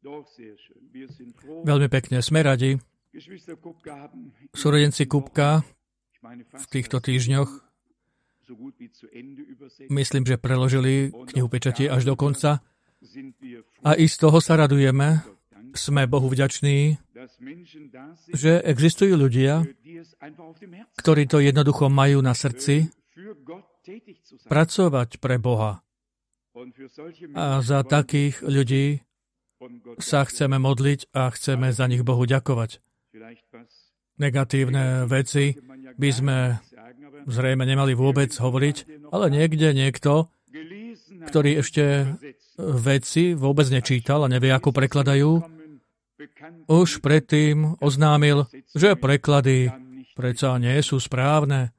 Veľmi pekne. Sme radi. Súrodenci Kupka v týchto týždňoch, myslím, že preložili knihu Pečati až do konca. A i z toho sa radujeme. Sme Bohu vďační, že existujú ľudia, ktorí to jednoducho majú na srdci, pracovať pre Boha. A za takých ľudí sa chceme modliť a chceme za nich Bohu ďakovať. Negatívne veci by sme zrejme nemali vôbec hovoriť, ale niekto, ktorý ešte veci vôbec nečítal a nevie, ako prekladajú, už predtým oznámil, že preklady predsa nie sú správne.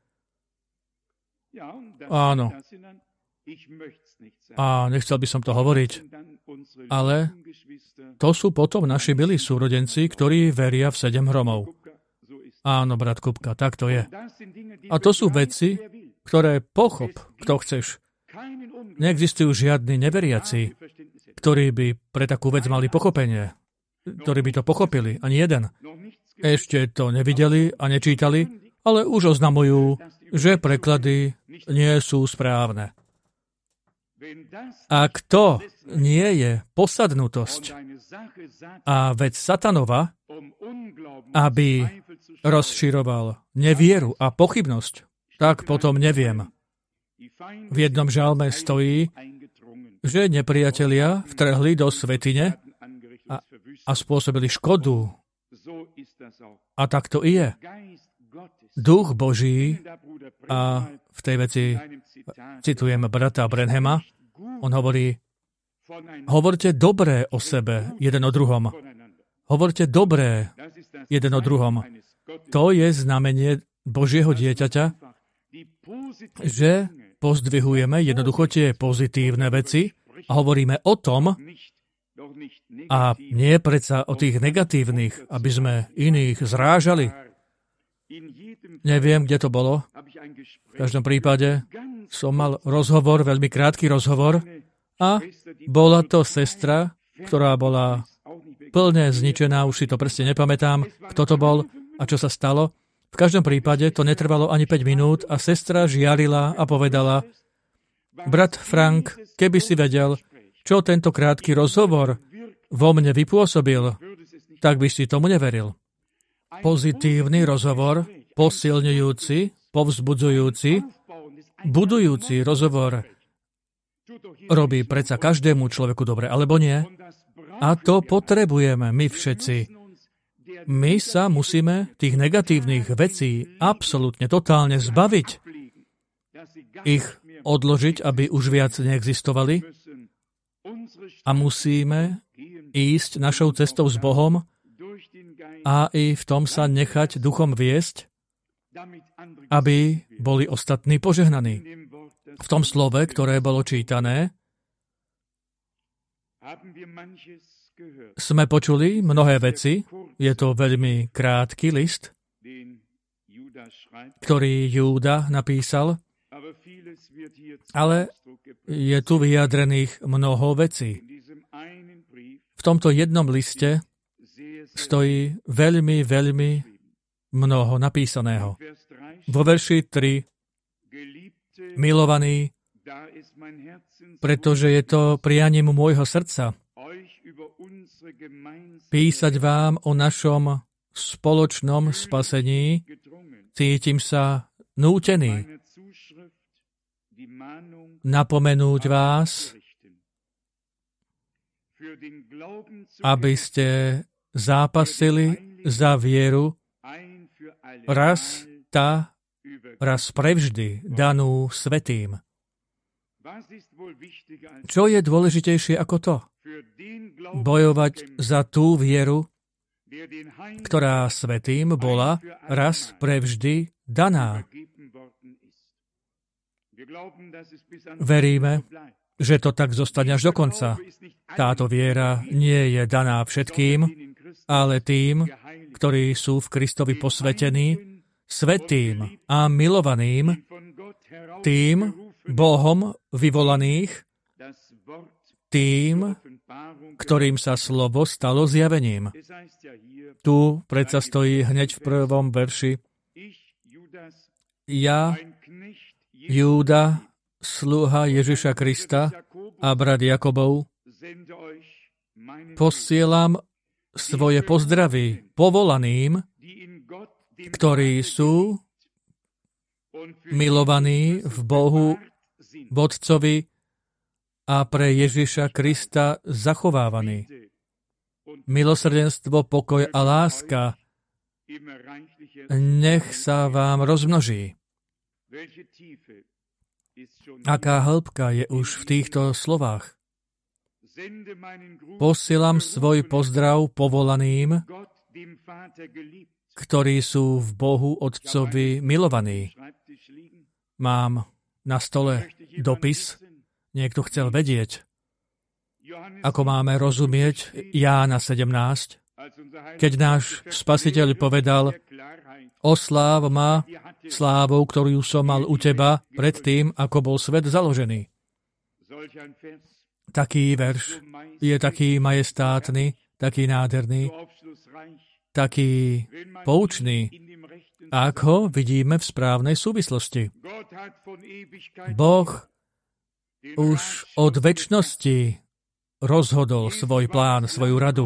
Áno. A nechcel by som to hovoriť, ale to sú potom naši milí súrodenci, ktorí veria v 7 hromov. Áno, brat Kupka, tak to je. A to sú veci, ktoré pochop, kto chceš. Neexistujú žiadni neveriaci, ktorí by pre takú vec mali pochopenie, ktorí by to pochopili, ani jeden. Ešte to nevideli a nečítali, ale už oznamujú, že preklady nie sú správne. Ak to nie je posadnutosť a vec satanova, aby rozširoval nevieru a pochybnosť, tak potom neviem. V jednom žalme stojí, že nepriatelia vtrhli do svätyne a spôsobili škodu. A tak to i je. Duch Boží, a v tej veci citujem brata Branhama, on hovorí, hovorte dobré o sebe, jeden o druhom. Hovorte dobré jeden o druhom. To je znamenie Božieho dieťaťa, že pozdvihujeme jednoducho tie pozitívne veci a hovoríme o tom, a nie predsa o tých negatívnych, aby sme iných zrážali. Neviem, kde to bolo. V každom prípade som mal rozhovor, veľmi krátky rozhovor, a bola to sestra, ktorá bola plne zničená, už si to presne nepamätám, kto to bol a čo sa stalo. V každom prípade to netrvalo ani 5 minút a sestra žiarila a povedala, brat Frank, keby si vedel, čo tento krátky rozhovor vo mne vypôsobil, tak by si tomu neveril. Pozitívny rozhovor, posilňujúci, povzbudzujúci, budujúci rozhovor robí predsa každému človeku dobre, alebo nie? A to potrebujeme my všetci. My sa musíme tých negatívnych vecí absolútne, totálne zbaviť. Ich odložiť, aby už viac neexistovali. A musíme ísť našou cestou s Bohom a i v tom sa nechať duchom viesť, aby boli ostatní požehnaní. V tom slove, ktoré bolo čítané, sme počuli mnohé veci. Je to veľmi krátky list, ktorý Júda napísal, ale je tu vyjadrených mnoho vecí. V tomto jednom liste stojí veľmi, veľmi mnoho napísaného. Vo verši 3, milovaní, pretože je to prianím môjho srdca, písať vám o našom spoločnom spasení, cítim sa nútený napomenúť vás, aby ste zápasili za vieru raz prevždy danú svätým. Čo je dôležitejšie ako to? Bojovať za tú vieru, ktorá svätým bola raz prevždy daná. Veríme, že to tak zostane až do konca. Táto viera nie je daná všetkým, ale tým, ktorí sú v Kristovi posvetení, svätým a milovaným, tým Bohom vyvolaných, tým, ktorým sa slovo stalo zjavením. Tu predsa stojí hneď v prvom verši: Ja, Júda, sluha Ježiša Krista a brat Jakobov, posielam svoje pozdravy povolaným, ktorí sú milovaní v Bohu, v Otcovi a pre Ježiša Krista zachovávaní. Milosrdenstvo, pokoj a láska nech sa vám rozmnoží. Aká hĺbka je už v týchto slovách. Posielam svoj pozdrav povolaným, ktorí sú v Bohu Otcovi milovaní. Mám na stole dopis. Niekto chcel vedieť, ako máme rozumieť Jána 17, keď náš Spasiteľ povedal: Osláv ma slávou, ktorú som mal u teba predtým, ako bol svet založený. Taký verš je taký majestátny, taký nádherný, taký poučný, ako vidíme v správnej súvislosti. Boh už od večnosti rozhodol svoj plán, svoju radu.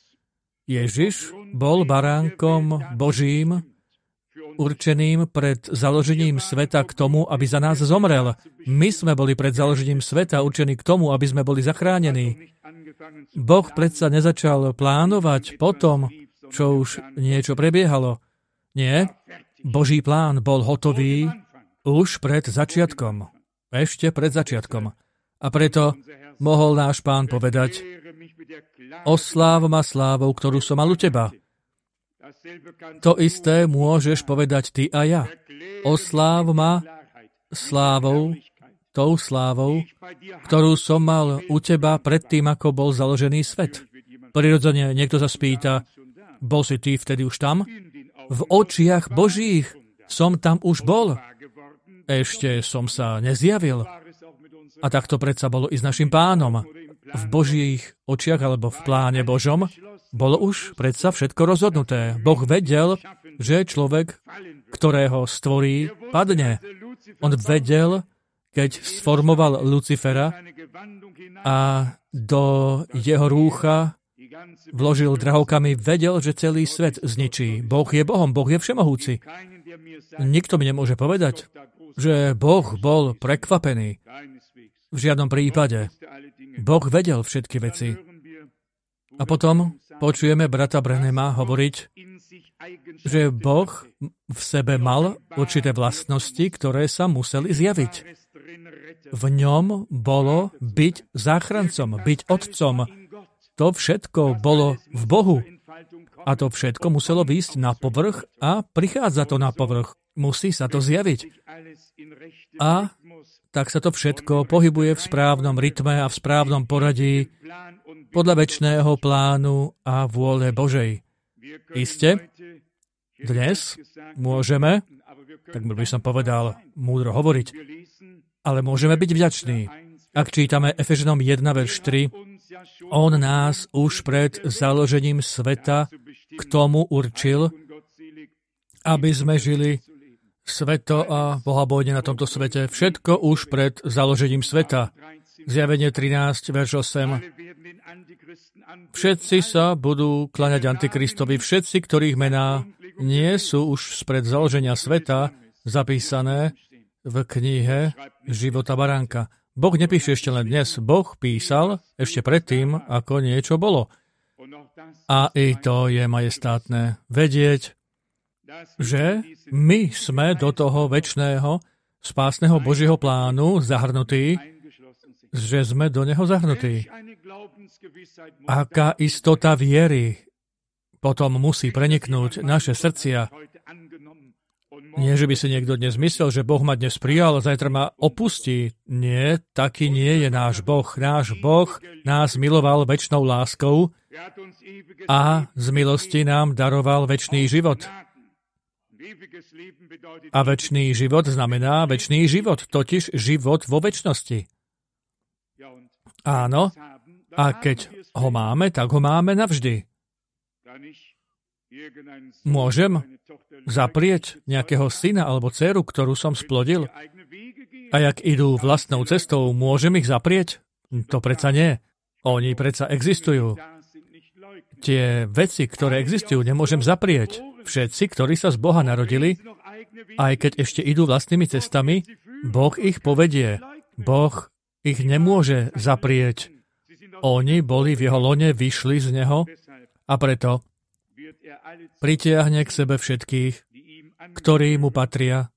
Ježiš bol baránkom Božím, určeným pred založením sveta k tomu, aby za nás zomrel. My sme boli pred založením sveta určení k tomu, aby sme boli zachránení. Boh predsa nezačal plánovať potom, čo už niečo prebiehalo. Nie, Boží plán bol hotový už pred začiatkom. Ešte pred začiatkom. A preto mohol náš Pán povedať: Osláv ma slávou, ktorú som mal u teba. To isté môžeš povedať ty a ja. Osláv ma slávou, tou slávou, ktorú som mal u teba predtým, ako bol založený svet. Prirodzene niekto sa spýta: bol si ty vtedy už tam? V očiach Božích som tam už bol. Ešte som sa nezjavil. A tak to predsa bolo i s našim Pánom. V Božích očiach alebo v pláne Božom bolo už predsa všetko rozhodnuté. Boh vedel, že človek, ktorého stvorí, padne. On vedel, keď sformoval Lucifera a do jeho rúcha vložil drahokamy, vedel, že celý svet zničí. Boh je Bohom, Boh je všemohúci. Nikto mi nemôže povedať, že Boh bol prekvapený. V žiadnom prípade. Boh vedel všetky veci. A potom počujeme brata Branhama hovoriť, že Boh v sebe mal určité vlastnosti, ktoré sa museli zjaviť. V ňom bolo byť záchrancom, byť otcom. To všetko bolo v Bohu. A to všetko muselo výjsť na povrch a prichádza to na povrch. Musí sa to zjaviť. A tak sa to všetko pohybuje v správnom rytme a v správnom poradí podľa večného plánu a vôle Božej. Isté, dnes môžeme, tak by som povedal, múdro hovoriť, ale môžeme byť vďační. Ak čítame Efežanom 1, verš 3, on nás už pred založením sveta k tomu určil, aby sme žili sveto a bohabojne na tomto svete. Všetko už pred založením sveta. Zjavenie 13, verš 8. Všetci sa budú kláňať Antikristovi, všetci, ktorých mená nie sú už spred založenia sveta zapísané v knihe Života baránka. Boh nepíše ešte len dnes, Boh písal ešte predtým, ako niečo bolo. A i to je majestátne vedieť, že my sme do toho večného, spásneho Božieho plánu zahrnutí, že sme do neho zahrnutí. Aká istota viery potom musí preniknúť naše srdcia. Nie, že by si niekto dnes myslel, že Boh ma dnes prijal a zajtra ma opustí. Nie, taký nie je náš Boh. Náš Boh nás miloval večnou láskou a z milosti nám daroval večný život. A večný život znamená večný život, totiž život vo večnosti. Áno, a keď ho máme, tak ho máme navždy. Môžem zaprieť nejakého syna alebo dceru, ktorú som splodil? A jak idú vlastnou cestou, môžem ich zaprieť? To predsa nie. Oni predsa existujú. Tie veci, ktoré existujú, nemôžem zaprieť. Všetci, ktorí sa z Boha narodili, aj keď ešte idú vlastnými cestami, Boh ich povedie. Boh ich nemôže zaprieť. Oni boli v jeho lone, vyšli z neho a preto pritiahne k sebe všetkých, ktorí mu patria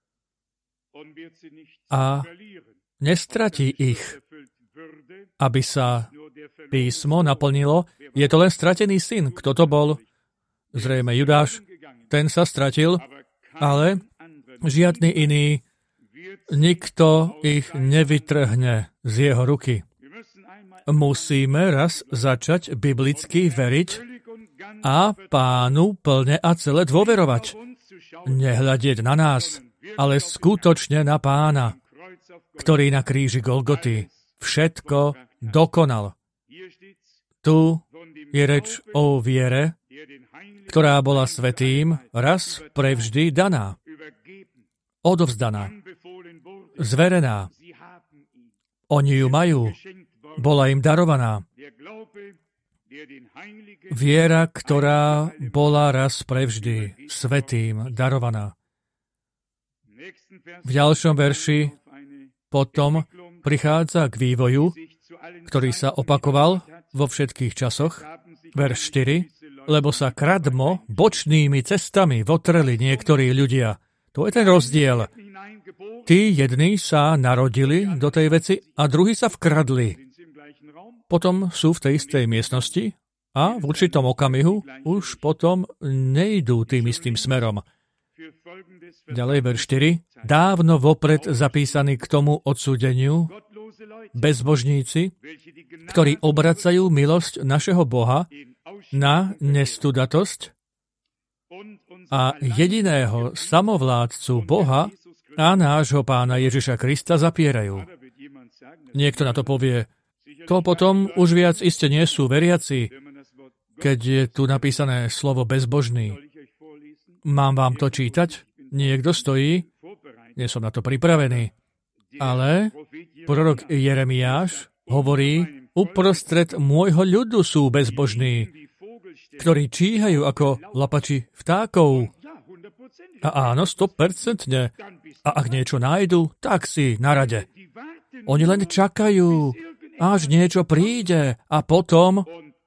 a nestratí ich, aby sa písmo naplnilo. Je to len stratený syn. Kto to bol? Zrejme Judáš. Ten sa stratil, ale žiadny iný, nikto ich nevytrhne z jeho ruky. Musíme raz začať biblicky veriť a Pánu plne a celé dôverovať. Nehľadieť na nás, ale skutočne na Pána, ktorý na kríži Golgoty všetko dokonal. Tu je reč o viere, ktorá bola svätým raz prevždy daná, odovzdaná, zverená. Oni ju majú, bola im darovaná. Viera, ktorá bola raz prevždy svätým darovaná. V ďalšom verši potom prichádza k vývoju, ktorý sa opakoval vo všetkých časoch. Verš 4. Lebo sa kradmo bočnými cestami votreli niektorí ľudia. To je ten rozdiel. Tí jedni sa narodili do tej veci a druhí sa vkradli. Potom sú v tej istej miestnosti a v určitom okamihu už potom nejdú tým istým smerom. Ďalej verš 4. Dávno vopred zapísaní k tomu odsúdeniu bezbožníci, ktorí obracajú milosť našeho Boha na nestudatosť a jediného samovládcu Boha a nášho Pána Ježiša Krista zapierajú. Niekto na to povie, to potom už viac iste nie sú veriaci, keď je tu napísané slovo bezbožný. Mám vám to čítať? Niekto stojí? Nie som na to pripravený. Ale prorok Jeremiáš hovorí, uprostred môjho ľudu sú bezbožní, ktorí číhajú ako lapači vtákov. A áno, 100%. A ak niečo nájdu, tak si na rade. Oni len čakajú, až niečo príde a potom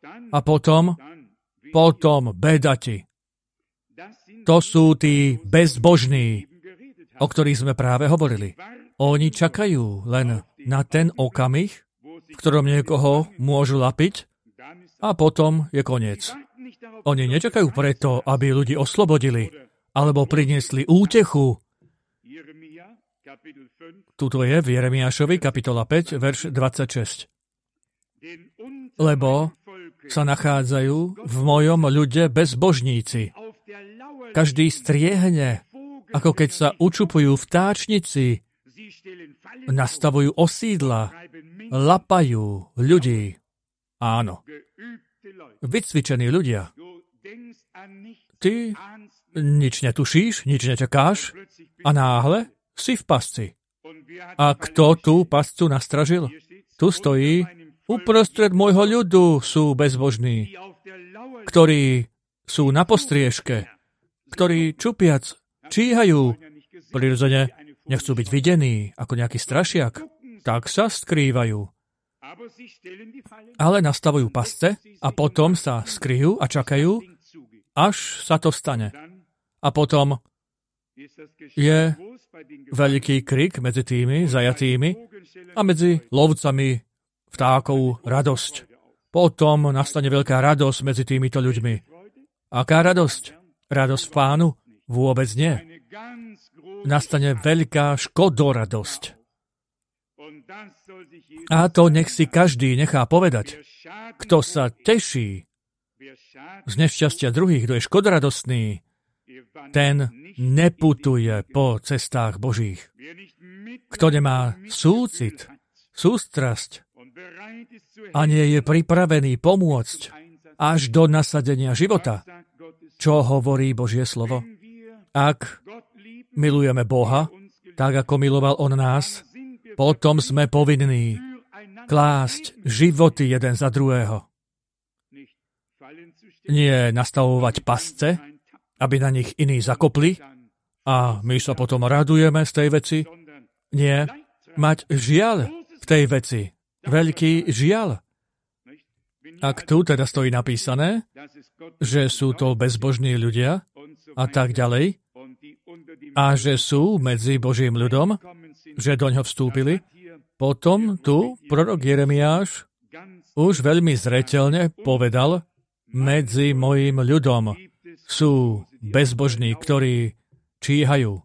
bedati. To sú tí bezbožní, o ktorých sme práve hovorili. Oni čakajú len na ten okamih, v ktorom niekoho môžu lapiť a potom je koniec. Oni nečakajú preto, aby ľudí oslobodili alebo priniesli útechu. Tuto je v Jeremiášovi kapitola 5, verš 26. Lebo sa nachádzajú v mojom ľude bezbožníci. Každý striehne, ako keď sa učupujú vtáčnici, nastavujú osídla, lapajú ľudí. Áno. Vycvičení ľudia. Ty nič netušíš, nič nečakáš a náhle si v pasci. A kto tú pascu nastražil? Tu stojí, uprostred môjho ľudu sú bezbožní, ktorí sú na postriežke, ktorí čupiac číhajú, prirodzene nechcú byť videní ako nejaký strašiak, tak sa skrývajú. Ale nastavujú pasce a potom sa skryjú a čakajú, až sa to stane. A potom je veľký krik medzi tými zajatými a medzi lovcami vtákov radosť. Potom nastane veľká radosť medzi týmito ľuďmi. Aká radosť? Radosť v Pánu? Vôbec nie. Nastane veľká škodoradosť. A to nech si každý nechá povedať. Kto sa teší z nešťastia druhých, kto je škodoradostný, ten neputuje po cestách Božích. Kto nemá súcit, sústrasť a nie je pripravený pomôcť až do nasadenia života. Čo hovorí Božie slovo? Ak milujeme Boha, tak ako miloval On nás, potom sme povinní klásť životy jeden za druhého. Nie nastavovať pasce, aby na nich iní zakopli a my sa potom radujeme z tej veci. Nie, mať žiaľ v tej veci. Veľký žiaľ. Ak tu teda stojí napísané, že sú to bezbožní ľudia a tak ďalej, a že sú medzi Božím ľudom, že doňho vstúpili, potom tu prorok Jeremiáš už veľmi zreteľne povedal, medzi mojím ľudom sú bezbožní, ktorí číhajú.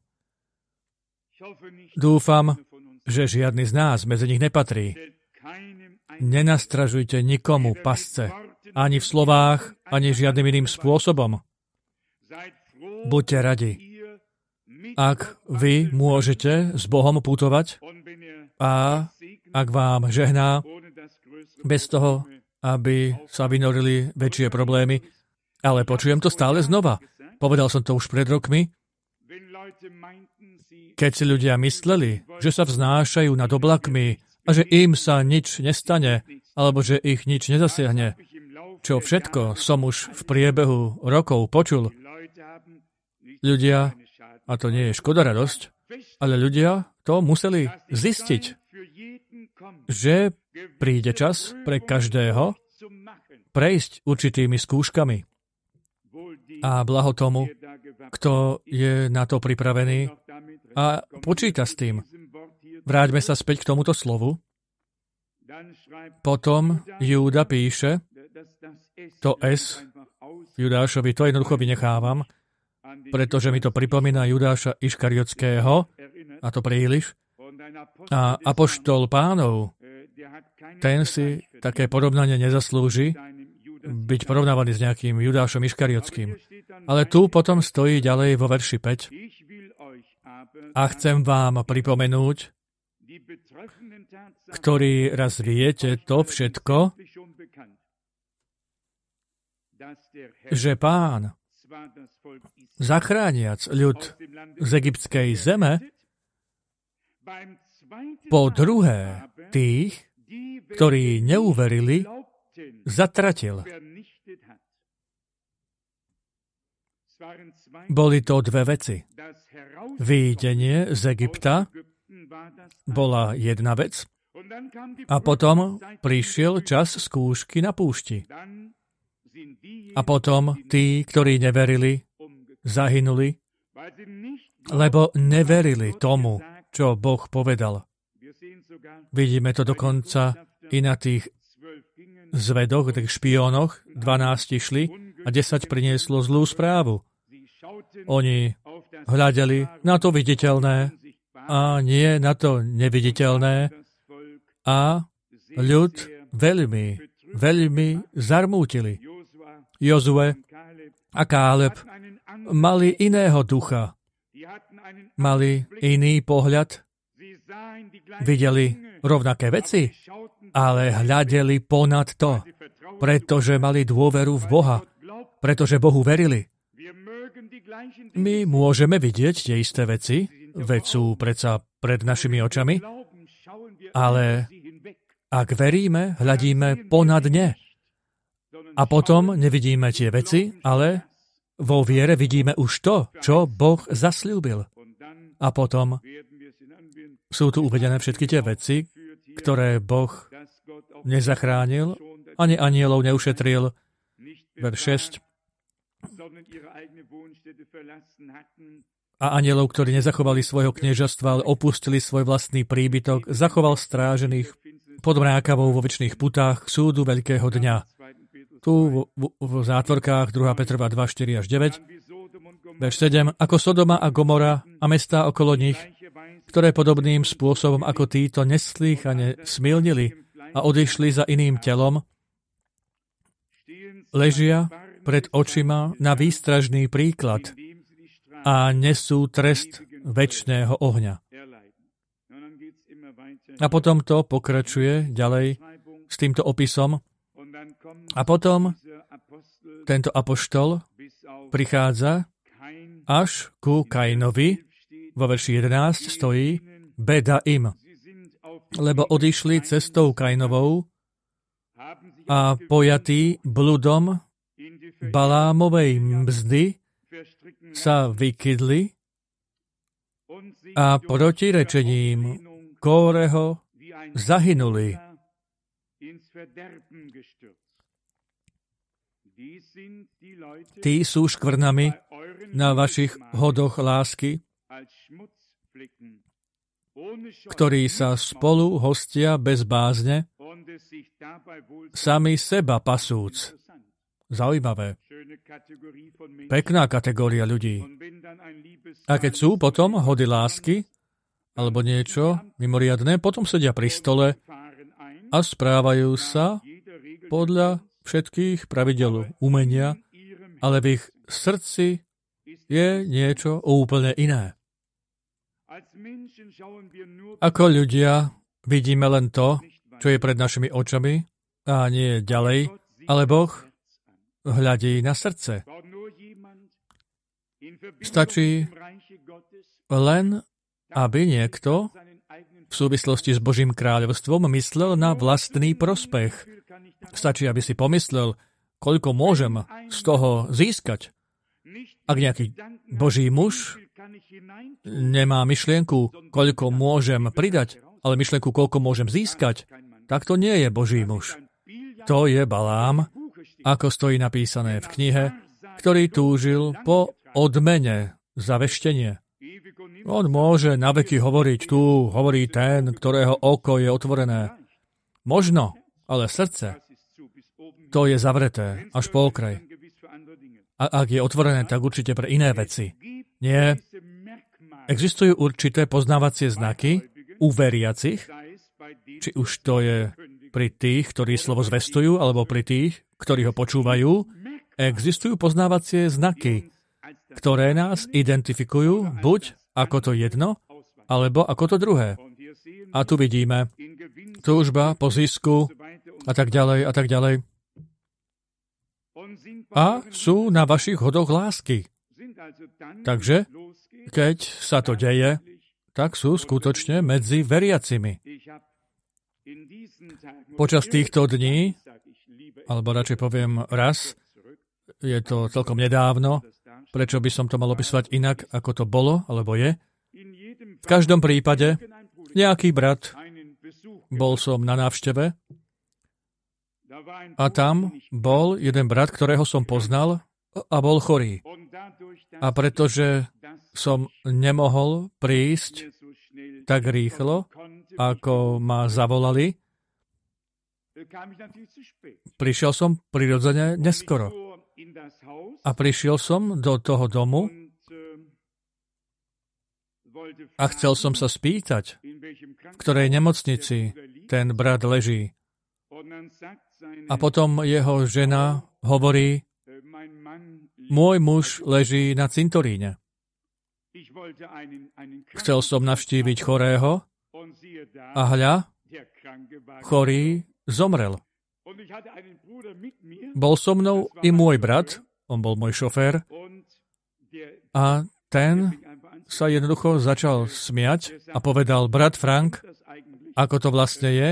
Dúfam, že žiadny z nás medzi nich nepatrí. Nenastražujte nikomu pasce, ani v slovách, ani žiadnym iným spôsobom. Buďte radi, ak vy môžete s Bohom putovať a ak vám žehná bez toho, aby sa vynorili väčšie problémy. Ale počujem to stále znova. Povedal som to už pred rokmi. Keď si ľudia mysleli, že sa vznášajú nad oblakmi a že im sa nič nestane, alebo že ich nič nezasiahne, čo všetko som už v priebehu rokov počul. Ľudia, a to nie je škoda radosť, ale ľudia to museli zistiť, že príde čas pre každého prejsť určitými skúškami. A blaho tomu, kto je na to pripravený a počíta s tým. Vráťme sa späť k tomuto slovu. Potom Júda píše, to S Judášovi, to jednoducho vynechávam, pretože mi to pripomína Judáša Iškariotského, a to príliš. A apoštol Pánov, ten si také porovnanie nezaslúži byť porovnávaný s nejakým Judášom Iškariotským. Ale tu potom stojí ďalej vo verši 5. A chcem vám pripomenúť, ktorý raz viete to všetko, že Pán, zachrániac ľud z egyptskej zeme, po druhé tých, ktorí neuverili, zatratil. Boli to dve veci. Výjdenie z Egypta bola jedna vec a potom prišiel čas skúšky na púšti. A potom tí, ktorí neverili, zahynuli, lebo neverili tomu, čo Boh povedal. Vidíme to dokonca i na tých zvedoch, tých špiónoch. 12 šli a 10 prinieslo zlú správu. Oni hľadeli na to viditeľné a nie na to neviditeľné a ľud veľmi, veľmi zarmútili. Jozue a Káleb mali iného ducha. Mali iný pohľad. Videli rovnaké veci, ale hľadeli ponad to, pretože mali dôveru v Boha, pretože Bohu verili. My môžeme vidieť tie isté veci, veď sú predsa pred našimi očami, ale ak veríme, hľadíme ponad ne. A potom nevidíme tie veci, ale vo viere vidíme už to, čo Boh zasľúbil. A potom sú tu uvedené všetky tie veci, ktoré Boh nezachránil, ani anielov neušetril. Verš 6. A anielov, ktorí nezachovali svojho kniežastva, ale opustili svoj vlastný príbytok, zachoval strážených pod mrákavou vo večných putách k súdu veľkého dňa. Tu v zátvorkách 2. Petrova 2, 4 až 9. Verš 7. Ako Sodoma a Gomora a mestá okolo nich, ktoré podobným spôsobom ako títo neslýchane smilnili a odišli za iným telom, ležia pred očima na výstražný príklad a nesú trest večného ohňa. A potom to pokračuje ďalej s týmto opisom. A potom tento apoštol prichádza až ku Kainovi. Vo verši 11 stojí beda im, lebo odišli cestou Kainovou a pojatí bludom Balámovej mzdy sa vykydli a protirečením Kóreho zahynuli. Tí sú škvrnami na vašich hodoch lásky, ktorí sa spolu hostia bez bázne, sami seba pasúc. Zaujímavé. Pekná kategória ľudí. A keď sú potom hody lásky, alebo niečo mimoriadne, potom sedia pri stole a správajú sa podľa všetkých pravidel umenia, ale v ich srdci je niečo úplne iné. Ako ľudia vidíme len to, čo je pred našimi očami a nie ďalej, ale Boh hľadí na srdce. Stačí len, aby niekto v súvislosti s Božím kráľovstvom myslel na vlastný prospech. Stačí, aby si pomyslel, koľko môžem z toho získať. Ak nejaký Boží muž nemá myšlienku, koľko môžem pridať, ale myšlienku, koľko môžem získať, tak to nie je Boží muž. To je Balám, ako stojí napísané v knihe, ktorý túžil po odmene za veštenie. On môže naveky hovoriť, tu hovorí ten, ktorého oko je otvorené. Možno, ale srdce, to je zavreté až po okraj. A ak je otvorené, tak určite pre iné veci. Nie. Existujú určité poznávacie znaky u veriacich, či už to je pri tých, ktorí slovo zvestujú, alebo pri tých, ktorí ho počúvajú. Existujú poznávacie znaky, ktoré nás identifikujú buď ako to jedno, alebo ako to druhé. A tu vidíme túžba po zisku a tak ďalej a tak ďalej. A sú na vašich hodoch lásky. Takže, keď sa to deje, tak sú skutočne medzi veriacimi. Počas týchto dní, alebo radšej poviem raz, je to celkom nedávno, prečo by som to mal opisovať inak, ako to bolo, alebo je. V každom prípade, nejaký brat, bol som na návšteve a tam bol jeden brat, ktorého som poznal a bol chorý. A pretože som nemohol prísť tak rýchlo, ako ma zavolali, prišiel som prirodzene neskoro. A prišiel som do toho domu a chcel som sa spýtať, v ktorej nemocnici ten brat leží. A potom jeho žena hovorí, môj muž leží na cintoríne. Chcel som navštíviť chorého a hľa, chorý zomrel. Bol so mnou i môj brat, on bol môj šofér, a ten sa jednoducho začal smiať a povedal, brat Frank, ako to vlastne je?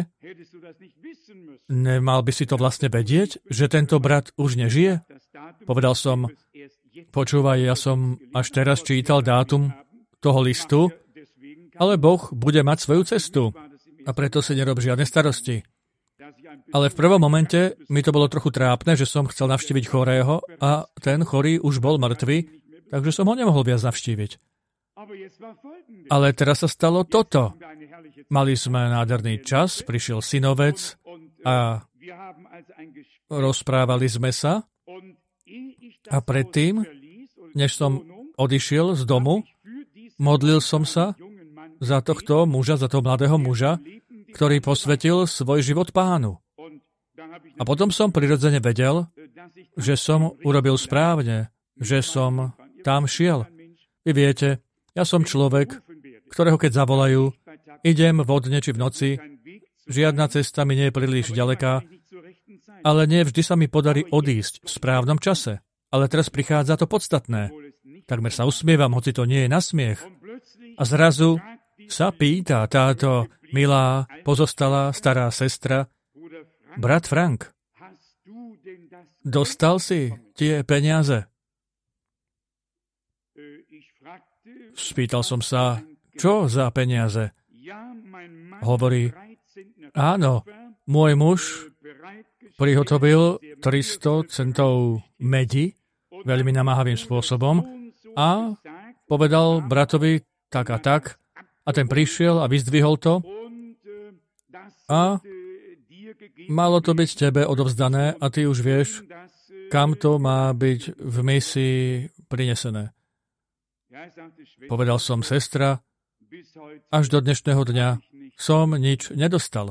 Nemal by si to vlastne vedieť, že tento brat už nežije? Povedal som, počúvaj, ja som až teraz čítal dátum toho listu, ale Boh bude mať svoju cestu a preto si nerob žiadne starosti. Ale v prvom momente mi to bolo trochu trápne, že som chcel navštíviť chorého a ten chorý už bol mŕtvy, takže som ho nemohol viac navštíviť. Ale teraz sa stalo toto. Mali sme nádherný čas, prišiel synovec a rozprávali sme sa a predtým, než som odišiel z domu, modlil som sa za tohto muža, za toho mladého muža, ktorý posvetil svoj život Pánu. A potom som prirodzene vedel, že som urobil správne, že som tam šiel. Vy viete, ja som človek, ktorého keď zavolajú, idem vodne či v noci žiadna cesta mi nie je príliš ďaleká, ale nie vždy sa mi podarí odísť v správnom čase. Ale teraz prichádza to podstatné. Takmer sa usmievam, hoci to nie je na smiech. A zrazu sa pýta táto milá, pozostalá, stará sestra, brat Frank, dostal si tie peniaze? Spýtal som sa, čo za peniaze? Hovorí, áno, môj muž prihotovil 300 centov medi veľmi namáhavým spôsobom a povedal bratovi tak a tak a ten prišiel a vyzdvihol to a malo to byť tebe odovzdané a ty už vieš, kam to má byť v misii prinesené. Povedal som, sestra, až do dnešného dňa som nič nedostal.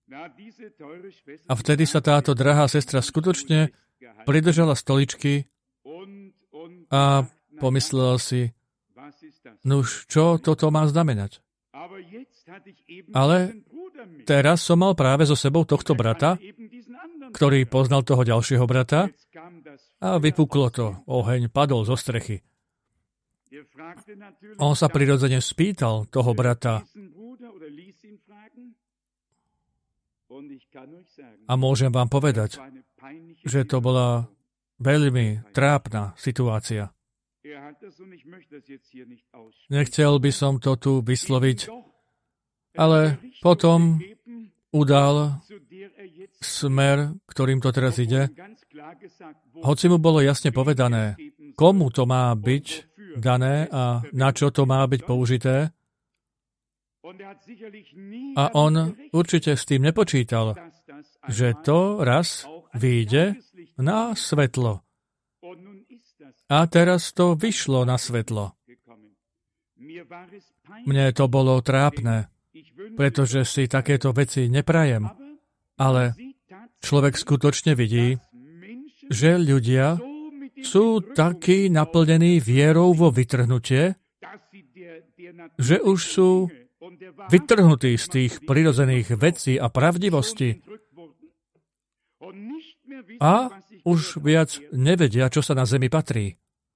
A vtedy sa táto drahá sestra skutočne pridržala stoličky a pomyslela si, nuž, čo toto má znamenať? Ale teraz som mal práve so sebou tohto brata, ktorý poznal toho ďalšieho brata a vypuklo to. Oheň padol zo strechy. On sa prirodzene spýtal toho brata a môžem vám povedať, že to bola veľmi trápna situácia. Nechcel by som to tu vysloviť, ale potom udal smer, ktorým to teraz ide, hoci mu bolo jasne povedané, komu to má byť dané a na čo to má byť použité. A on určite s tým nepočítal, že to raz vyjde na svetlo. A teraz to vyšlo na svetlo. Mne to bolo trápne, pretože si takéto veci neprajem. Ale človek skutočne vidí, že ľudia sú takí naplnení vierou vo vytrhnutie, že už sú vytrhnutí z tých prirodzených vecí a pravdivosti a už viac nevedia, čo sa na zemi patrí.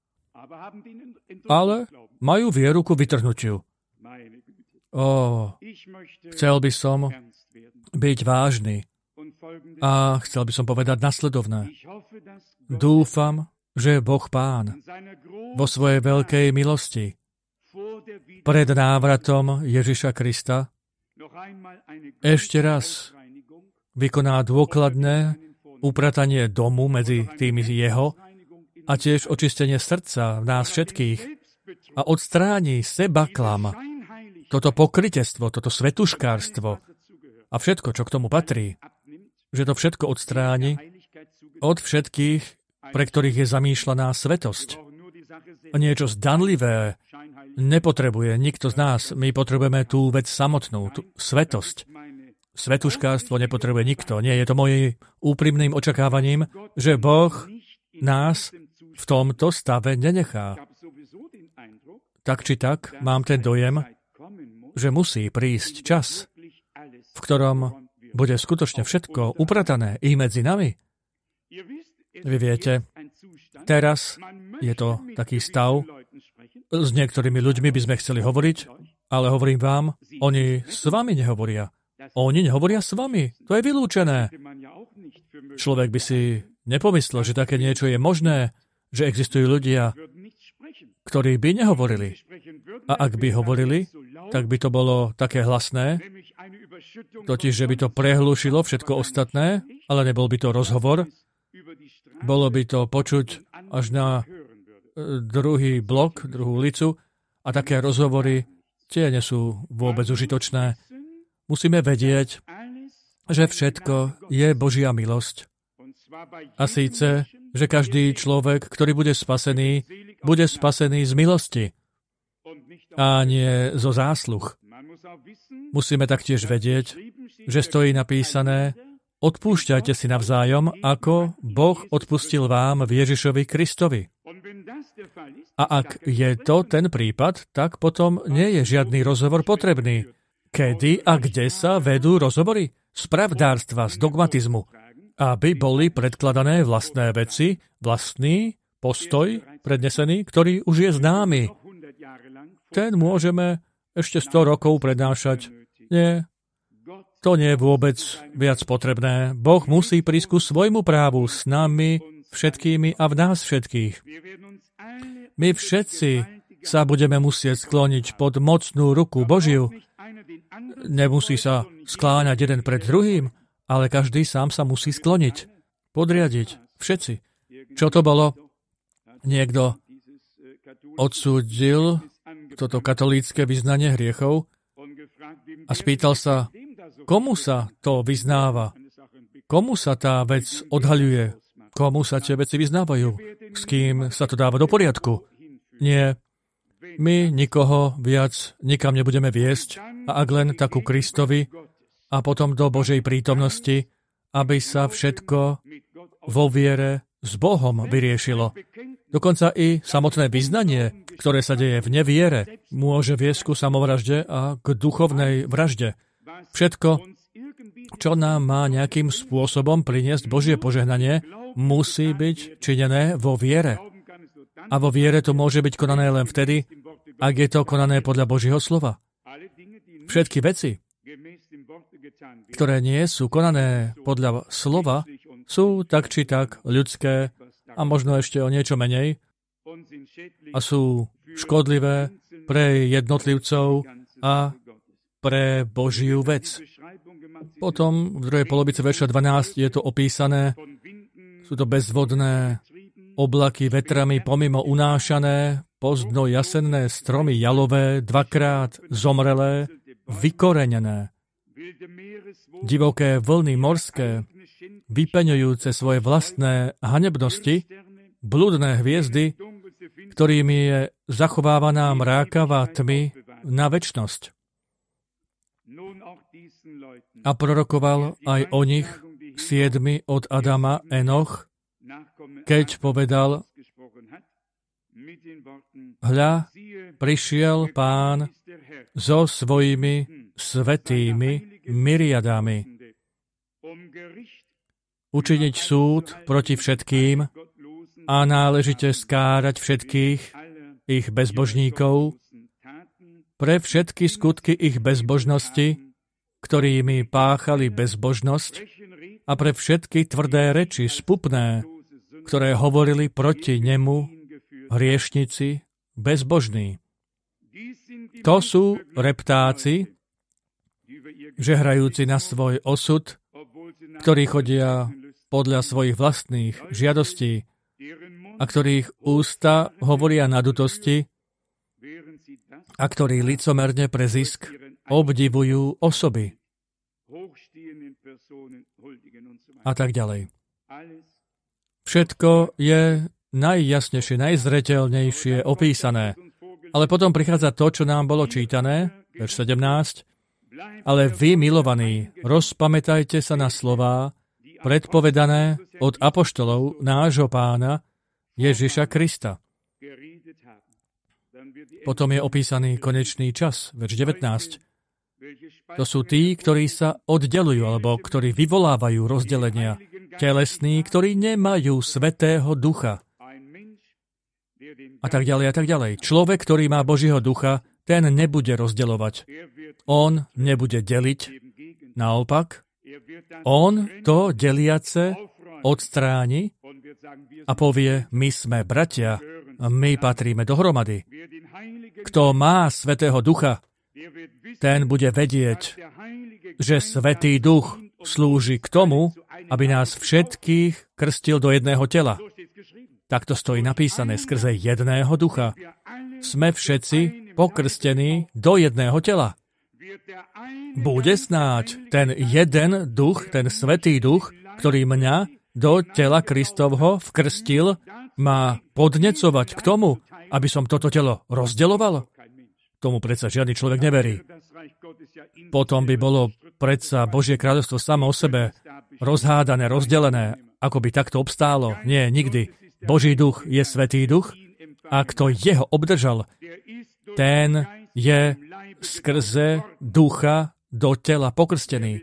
Ale majú vieru ku vytrhnutiu. Chcel by som byť vážny a chcel by som povedať nasledovné. Dúfam, že Boh Pán vo svojej veľkej milosti pred návratom Ježiša Krista ešte raz vykoná dôkladné upratanie domu medzi tými jeho a tiež očistenie srdca v nás všetkých a odstráni sebaklam, toto pokrytectvo, toto svetuškárstvo a všetko, čo k tomu patrí, že to všetko odstráni od všetkých, pre ktorých je zamýšľaná svetosť. Niečo zdanlivé nepotrebuje nikto z nás. My potrebujeme tú vec samotnú, tú svetosť. Svetuškárstvo nepotrebuje nikto. Nie, je to mojím úprimným očakávaním, že Boh nás v tomto stave nenechá. Tak či tak, mám ten dojem, že musí prísť čas, v ktorom bude skutočne všetko upratané i medzi nami. Vy viete, teraz je to taký stav, s niektorými ľuďmi by sme chceli hovoriť, ale hovorím vám, oni s vami nehovoria. Oni nehovoria s vami. To je vylúčené. Človek by si nepomyslel, že také niečo je možné, že existujú ľudia, ktorí by nehovorili. A ak by hovorili, tak by to bolo také hlasné, totiž, že by to prehlušilo všetko ostatné, ale nebol by to rozhovor. Bolo by to počuť až na druhý blok, druhú ulicu a také rozhovory tie nie sú vôbec užitočné. Musíme vedieť, že všetko je Božia milosť. A síce, že každý človek, ktorý bude spasený z milosti a nie zo zásluh. Musíme taktiež vedieť, že stojí napísané: odpúšťajte si navzájom, ako Boh odpustil vám v Ježišovi Kristovi. A ak je to ten prípad, tak potom nie je žiadny rozhovor potrebný. Kedy a kde sa vedú rozhovory? spravdárstva, z dogmatizmu, aby boli predkladané vlastné veci, vlastný postoj prednesený, ktorý už je známy. Ten môžeme ešte 100 rokov prednášať. Nie, to nie je vôbec viac potrebné. Boh musí prísť ku svojmu právu s nami všetkými a v nás všetkých. My všetci sa budeme musieť skloniť pod mocnú ruku Božiu. Nemusí sa skláňať jeden pred druhým, ale každý sám sa musí skloniť, podriadiť. Všetci. Čo to bolo? Niekto odsúdil toto katolícke vyznanie hriechov a spýtal sa, komu sa to vyznáva? Komu sa tá vec odhaľuje? Komu sa tie veci vyznávajú? S kým sa to dáva do poriadku? Nie. My nikoho viac nikam nebudeme viesť, a ak len takú Kristovi a potom do Božej prítomnosti, aby sa všetko vo viere s Bohom vyriešilo. Dokonca i samotné vyznanie, ktoré sa deje v neviere, môže viesť ku samovražde a k duchovnej vražde. Všetko, čo nám má nejakým spôsobom priniesť Božie požehnanie, musí byť činené vo viere. A vo viere to môže byť konané len vtedy, ak je to konané podľa Božieho slova. Všetky veci, ktoré nie sú konané podľa slova, sú tak či tak ľudské a možno ešte o niečo menej a sú škodlivé pre jednotlivcov a pre Božiu vec. Potom v druhej polovici verša 12 je to opísané, sú to bezvodné oblaky vetrami pomimo unášané, pozdno jasenné stromy jalové, dvakrát zomrelé, vykorenené. Divoké vlny morské, vypeňujúce svoje vlastné hanebnosti, bludné hviezdy, ktorými je zachovávaná mrákava tmy na večnosť. A prorokoval aj o nich 7. od Adama Enoch, keď povedal, hľa, prišiel Pán so svojimi svätými myriadami učiniť súd proti všetkým a náležite skárať všetkých ich bezbožníkov pre všetky skutky ich bezbožnosti, ktorými páchali bezbožnosť a pre všetky tvrdé reči spupné, ktoré hovorili proti nemu hriešnici bezbožní. To sú reptáci, žehrajúci na svoj osud, ktorí chodia podľa svojich vlastných žiadostí a ktorých ústa hovoria nadutosti a ktorí licomerne pre zisk obdivujú osoby a tak ďalej. Všetko je najjasnejšie, najzreteľnejšie opísané. Ale potom prichádza to, čo nám bolo čítané, verš 17. Ale vy, milovaní, rozpamätajte sa na slová, predpovedané od apoštolov nášho Pána Ježiša Krista. Potom je opísaný konečný čas, verš 19. To sú tí, ktorí sa oddelujú, alebo ktorí vyvolávajú rozdelenia. Telesní, ktorí nemajú Svätého Ducha. A tak ďalej, a tak ďalej. Človek, ktorý má Božieho Ducha, ten nebude rozdeľovať. On nebude deliť. Naopak, on to deliace odstráni a povie, my sme bratia, my patríme dohromady. Kto má Svätého Ducha, ten bude vedieť, že Svätý Duch slúži k tomu, aby nás všetkých krstil do jedného tela. Takto stojí napísané, skrze jedného ducha. Sme všetci pokrstení do jedného tela. Bude snáď ten jeden duch, ten Svätý Duch, ktorý mňa do tela Kristovho vkrstil, má podnecovať k tomu, aby som toto telo rozdeľoval? Tomu predsa žiadny človek neverí. Potom by bolo predsa Božie kráľovstvo samo o sebe rozhádané, rozdelené, ako by takto obstálo. Nie, nikdy. Boží duch je Svätý Duch a kto jeho obdržal, ten je skrze ducha do tela pokrstený.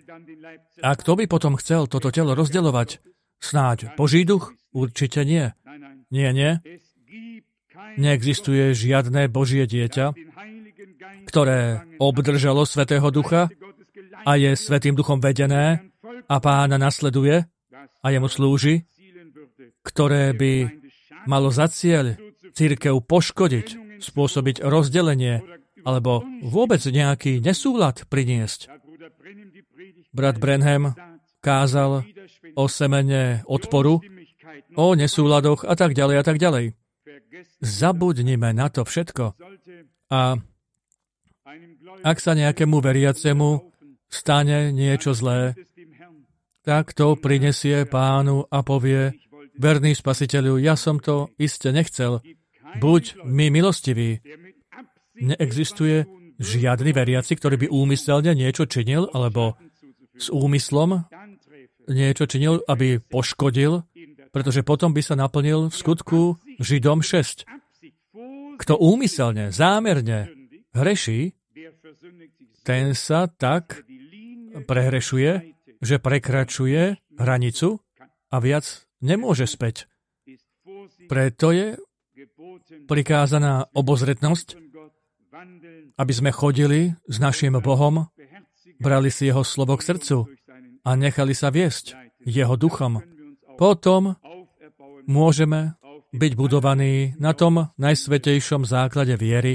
A kto by potom chcel toto telo rozdeľovať? Snáď Boží duch? Určite nie. Nie. Neexistuje žiadne Božie dieťa, ktoré obdržalo Svätého Ducha a je Svätým Duchom vedené a Pána nasleduje a jemu slúži, ktoré by malo za cieľ cirkev poškodiť, spôsobiť rozdelenie alebo vôbec nejaký nesúlad priniesť. Brat Branham kázal o semene odporu, o nesúladoch a tak ďalej a tak ďalej. Zabudnime na to všetko. A ak sa nejakému veriacemu stane niečo zlé, tak to prinesie Pánu a povie: verný Spasiteľu, ja som to iste nechcel. Buď mi milostivý. Neexistuje žiadny veriaci, ktorý by úmyselne niečo činil, alebo s úmyslom niečo činil, aby poškodil, pretože potom by sa naplnil v skutku Židom 6. Kto úmyselne, zámerne hreší, ten sa tak prehrešuje, že prekračuje hranicu a viac nemôže späť. Preto je prikázaná obozretnosť, aby sme chodili s našim Bohom, brali si jeho slovo k srdcu a nechali sa viesť jeho duchom. Potom môžeme byť budovaní na tom najsvätejšom základe viery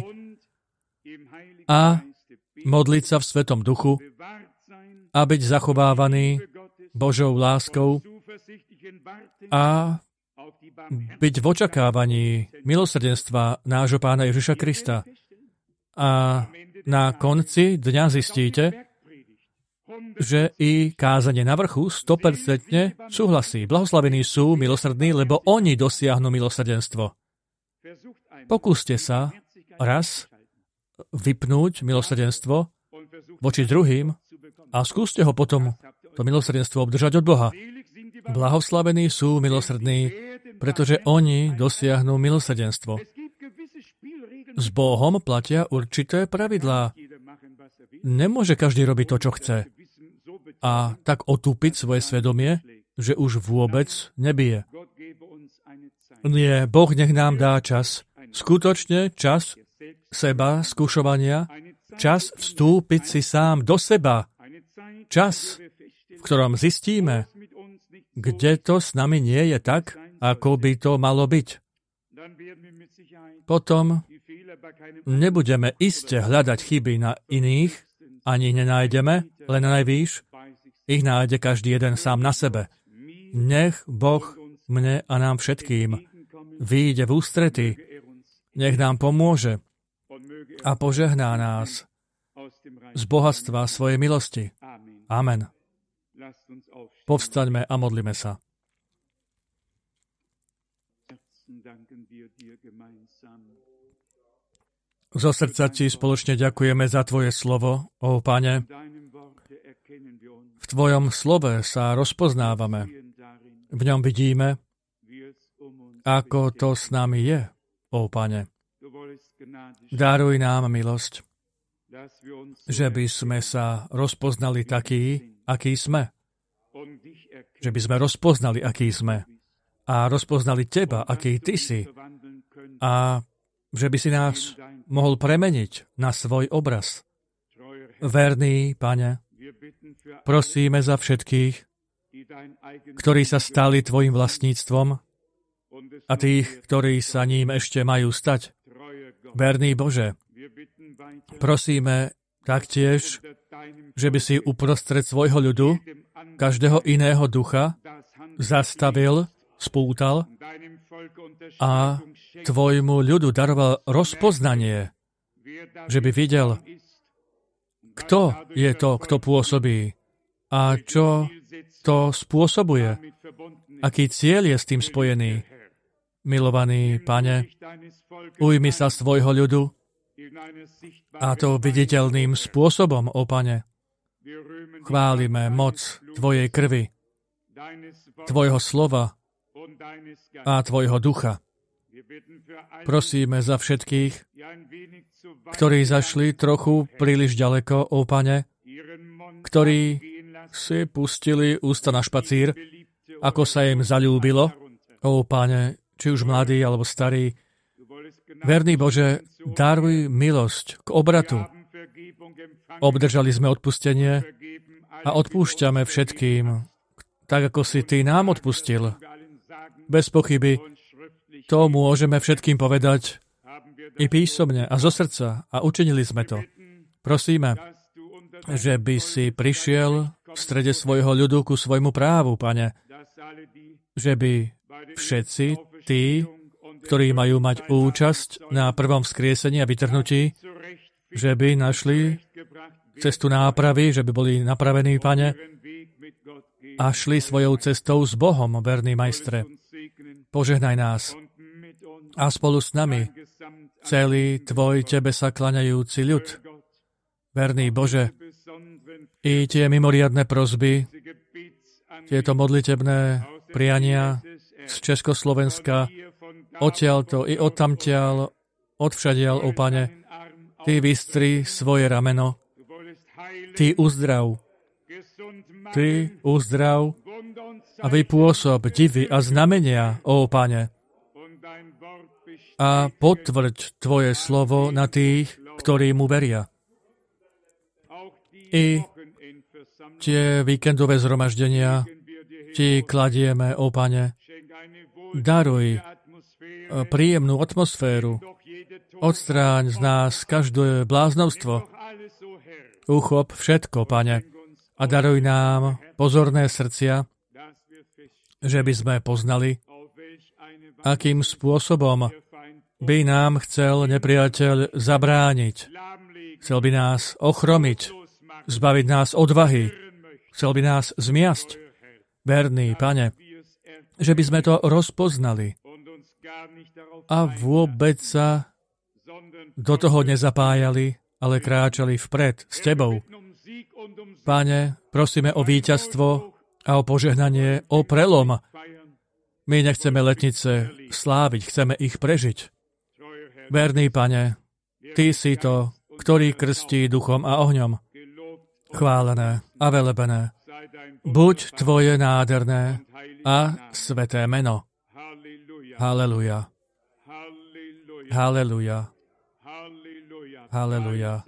a modliť sa v Svetom Duchu a byť zachovávaný Božou láskou a byť v očakávaní milosrdenstva nášho Pána Ježiša Krista. A na konci dňa zistíte, že i kázanie na vrchu 100% súhlasí. Blahoslavení sú milosrdní, lebo oni dosiahnu milosrdenstvo. Pokúste sa raz vypnúť milosrdenstvo voči druhým a skúste ho potom to milosrdenstvo obdržať od Boha. Blahoslavení sú milosrdní, pretože oni dosiahnu milosrdenstvo. S Bohom platia určité pravidlá. Nemôže každý robiť to, čo chce. A tak otúpiť svoje svedomie, že už vôbec nebije. Nie, Boh nech nám dá čas. Skutočne čas seba skúšovania, čas vstúpiť si sám do seba. Čas, v ktorom zistíme, kde to s nami nie je tak, ako by to malo byť. Potom nebudeme iste hľadať chyby na iných, ani nenájdeme, len najvýš, ich nájde každý jeden sám na sebe. Nech Boh mne a nám všetkým vyjde v ústrety, nech nám pomôže a požehná nás z bohatstva svojej milosti. Amen. Povstaňme a modlíme sa. Zo srdca Ti spoločne ďakujeme za Tvoje slovo, ó Pane. V Tvojom slove sa rozpoznávame. V ňom vidíme, ako to s nami je, ó Pane. Daruj nám milosť, že by sme sa rozpoznali takí, akí sme. Že by sme rozpoznali, akí sme. A rozpoznali Teba, aký Ty si. A že by si nás mohol premeniť na svoj obraz. Verný Pane, prosíme za všetkých, ktorí sa stali Tvojim vlastníctvom a tých, ktorí sa ním ešte majú stať. Verný Bože, prosíme taktiež, že by si uprostred svojho ľudu každého iného ducha zastavil, spútal a Tvojmu ľudu daroval rozpoznanie, že by videl, kto je to, kto pôsobí a čo to spôsobuje, aký cieľ je s tým spojený. Milovaný Pane, ujmi sa svojho ľudu a to viditeľným spôsobom, ó Pane. Chválime moc Tvojej krvi, Tvojho slova a Tvojho ducha. Prosíme za všetkých, ktorí zašli trochu príliš ďaleko, ó Pane, ktorí si pustili ústa na špacír, ako sa im zaľúbilo. Ó, Pane, či už mladí alebo starí, verný Bože, daruj milosť k obratu. Obdržali sme odpustenie a odpúšťame všetkým, tak ako si Ty nám odpustil. Bez pochyby to môžeme všetkým povedať i písomne a zo srdca a učinili sme to. Prosíme, že by si prišiel v strede svojho ľudu ku svojmu právu, Pane, že by všetci tí, ktorí majú mať účasť na prvom vzkriesení a vytrhnutí, že by našli cestu nápravy, že by boli napravení, Pane, a šli svojou cestou s Bohom, verný majstre. Požehnaj nás a spolu s nami celý Tvoj Tebe sa klaňajúci ľud. Verný Bože, i tie mimoriadne prosby, tieto modlitebné priania z Československa, odtiaľto i odtamtiaľ, odvšadiaľ, ó Pane, Ty vystri svoje rameno, Ty uzdrav a vypôsob divy a znamenia, ó Pane, a potvrď Tvoje slovo na tých, ktorí mu veria. I tie víkendové zhromaždenia Ti kladieme, ó Pane. Daruj príjemnú atmosféru. Odstráň z nás každé bláznovstvo. Uchop všetko, Pane. A daruj nám pozorné srdcia, že by sme poznali, akým spôsobom by nám chcel nepriateľ zabrániť. Chcel by nás ochromiť, zbaviť nás odvahy. Chcel by nás zmiasť. Verný Pane, že by sme to rozpoznali a vôbec sa do toho nezapájali, ale kráčali vpred s Tebou. Pane, prosíme o víťazstvo a o požehnanie, o prelom. My nechceme letnice sláviť, chceme ich prežiť. Verný Pane, Ty si to, ktorý krstí duchom a ohňom. Chválené a velebené. Buď Tvoje nádherné a sveté meno. Halleluja. Halleluja. Halleluja.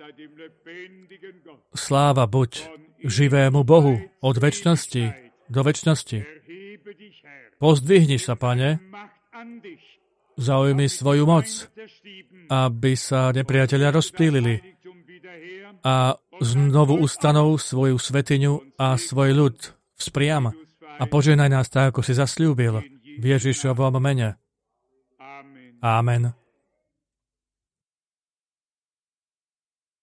Sláva buď živému Bohu od večnosti do večnosti. Pozdvihni sa, Pane, zaujmi svoju moc, aby sa nepriatelia rozptýlili a znovu ustanov svoju svetiňu a svoj ľud vzpriam a požehnaj nás tak, ako si zasľúbil v Ježišovom mene. Amen.